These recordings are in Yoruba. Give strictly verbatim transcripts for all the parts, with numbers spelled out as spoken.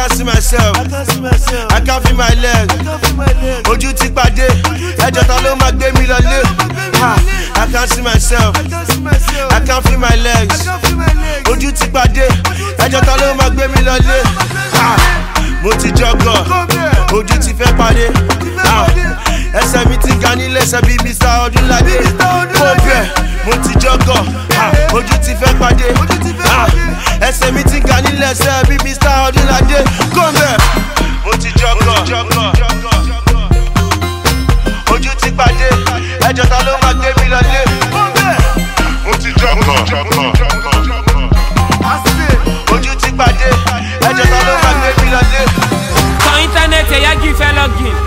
can't see myself. I can't see myself. I can't feel my leg. I can't feel my leg. Ojú ti pàdé. Ẹjọ́ ta ló máa gbé mi lọlé. I can't see myself. I can't see myself. I can't feel my legs. I can't feel my legs. Ojú ti pàdé. Ẹjọ́ ta ló máa gbé mi lọlé. Mo ti jọgọ̀. Ojú ti fẹ́ pàdé. Ẹsẹ̀ mi ti ga nílé ẹsẹ̀ bíi mister Ọdúnládé. Mo bẹ̀, mo ti jọgọ̀. Ojú ti fẹ́ pàdé. Ẹsẹ̀ mi ti ga nílé ẹsẹ̀ bíi mister Ọdúnládé. Kọ́ńbẹ̀, mo ti jọgọ̀. Ojú ti pàdé. Ẹjọ́ ta ló máa gbé mi lọlé. Mo ti jọgọ̀. Ojú ti pàdé. Ẹjọ́ ta ló máa gbé mi lọlé. Kan íńtánẹ́ẹ̀tì ẹ̀yà kì í fẹ́ login.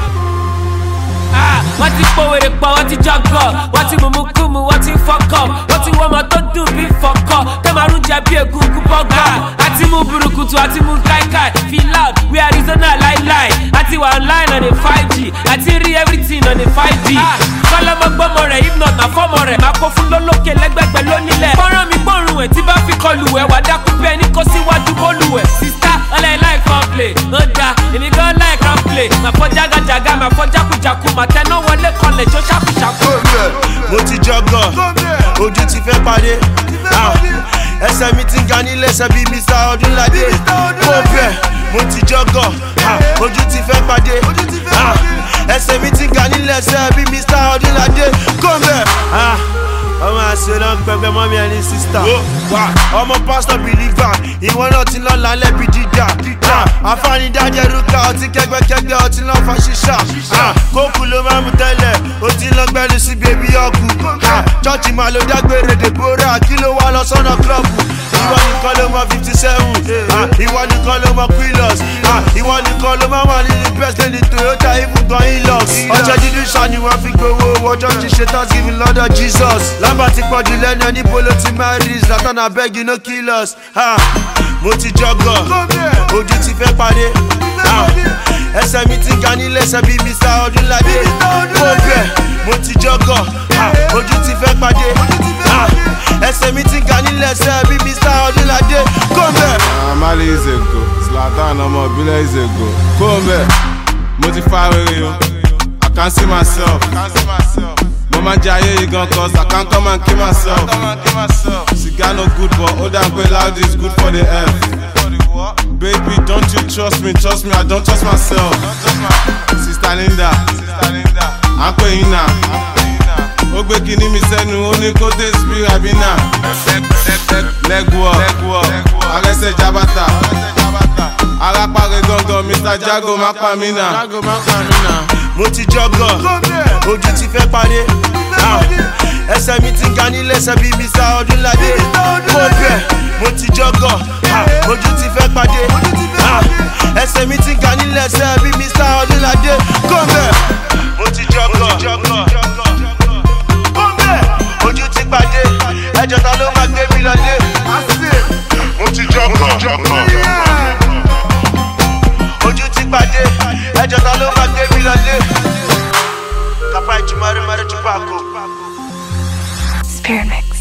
Wọ́n ti pòwèrè pọ̀, wọ́n ti jọgọ̀. Wọ́n ti mùmú kùmù, wọ́n ti fọ́kọ̀. Wọ́n ti wọ́mọ tó dùn bí fọ́kọ̀. Kẹ́màrún jẹ bí egungun bọ́gà. Àti mú burúkutu, àti mú káíkáí. Feel loud, we Arizona láíláí. Àti wà online on a five G. Àti rí everything on a five D. Kọ́lọ́mọ gbọ́mọ rẹ̀, if not na fọ́mọ rẹ̀. Màá kó fún lólókè lẹ́gbẹ̀gbẹ̀ lónílẹ̀. Fọ́nrán mi gbọ́rùn ẹ̀ tí bá fi kọlù ẹ̀. Wà dákú bí ẹni kó síwájú bólú ẹ̀. Sista ọlẹ́ láì kan play. Ó da, èmi gan láì kan play. Màá fọ́ jágajàga, màá fọ́ jákujàku, màá tẹná wọlé kọlẹ̀ jó ṣàkúṣàkú. Mo ti jọgọ̀, ojú ti fẹ́ pàdé. Ẹsẹ̀ mi ti ga nílé ẹsẹ̀ bíi mister Ọdúnládé. Mo bẹ̀, mo ti jọgọ̀, ojú ti fẹ́ pàdé. Ẹsẹ̀ mi ti ga nílé ẹsẹ̀ bíi mister Ọdúnládé. Kọ́ńbẹ̀, ọmọ àṣẹlẹ̀ ń pẹpẹ mọ́ mi ẹni sísítà. Ọmọ pásítọ̀ bìlífà, ìwọ náà ti lọ lálẹ́ bí jíjà. Àfáàní dájẹ́ rúkà, ọtí kẹgbẹ́kẹgbẹ́, ọtí lọ́ fa ṣíṣà. Kókù ló máa mú tẹ́lẹ̀, ó ti lọ gbẹ́lu sí bèbí ọ̀kù. Chọ́ọ̀chì máa lo dágbére Deborah, kí ló wá lọ sọ́nà klọ́ọ̀bù. Ìwọ nìkan ló mọ fifty seven, ìwọ nìkan ló mọ Quillos, ìwọ nìkan ló máa wà nínú best lady Toyota ibùgbọ̀n Hilux. Ọjọ́ dídú ṣá ni wọ́n fi gbowó, ọjọ́ ti ṣe Thanksgiving lọ́dọ̀ Jesus. Lábà ti pọ̀jù lẹ́nu ẹni bolo ti marry, Zlatan abeg you no kill us. Mo ti jọgọ̀, ojú ti fẹ́ pàdé. Ẹsẹ̀ mi ti ga nílé ẹsẹ̀ bíi mister Ọdúnládé. Mo bẹ̀, mo ti jọgọ̀, ojú ti fẹ́ pàdé. Ẹsẹ̀ mi ti ga nílé ẹsẹ̀ bíi mister Ọdúnládé. Kọ́ńbẹ̀. Amali is a go, Zlatan ọmọ ìbílẹ̀ is a go. Kọ́ńbẹ̀, mo ti fa rere o, I can't see myself. Mo máa jẹ ayé yìí gan cause I can't come and kill myself. Cigar no good but ó dà pé loud is good for the health. Baby, don't you trust me, trust me, I don't trust myself. Sister Linda, à ń pè yín náà. Ó gbé kíní mi sẹ́nu, ó ní kó dé sí Rabina. Legwork, arẹ́sẹ̀ jábàtà. Arápáre gangan, mister Jago má pa mí náà. Mo ti jọgọ̀, ojú ti fẹ́ pàdé. Ẹsẹ̀ mi ti ga nílé ẹsẹ̀ bíi mister Ọdúnládé. Mo bẹ̀, mo ti jọgọ̀, ojú ti fẹ́ pàdé. Ẹsẹ̀ mi ti ga nílé ẹsẹ̀ bíi mister Ọdúnládé. Kọ́ńbẹ̀, mo ti jọgọ̀, ojú ti pàdé. Ẹjọ́ ta ló máa gbé mi lọlé. Mo ti jọgọ̀. Ojú ti pàdé. Ẹjọ́ ta ló máa gbé mi lọlé. Kapa ìtumọ̀ rẹ̀ mẹ́rin tún bá a kó. Spirit Mix.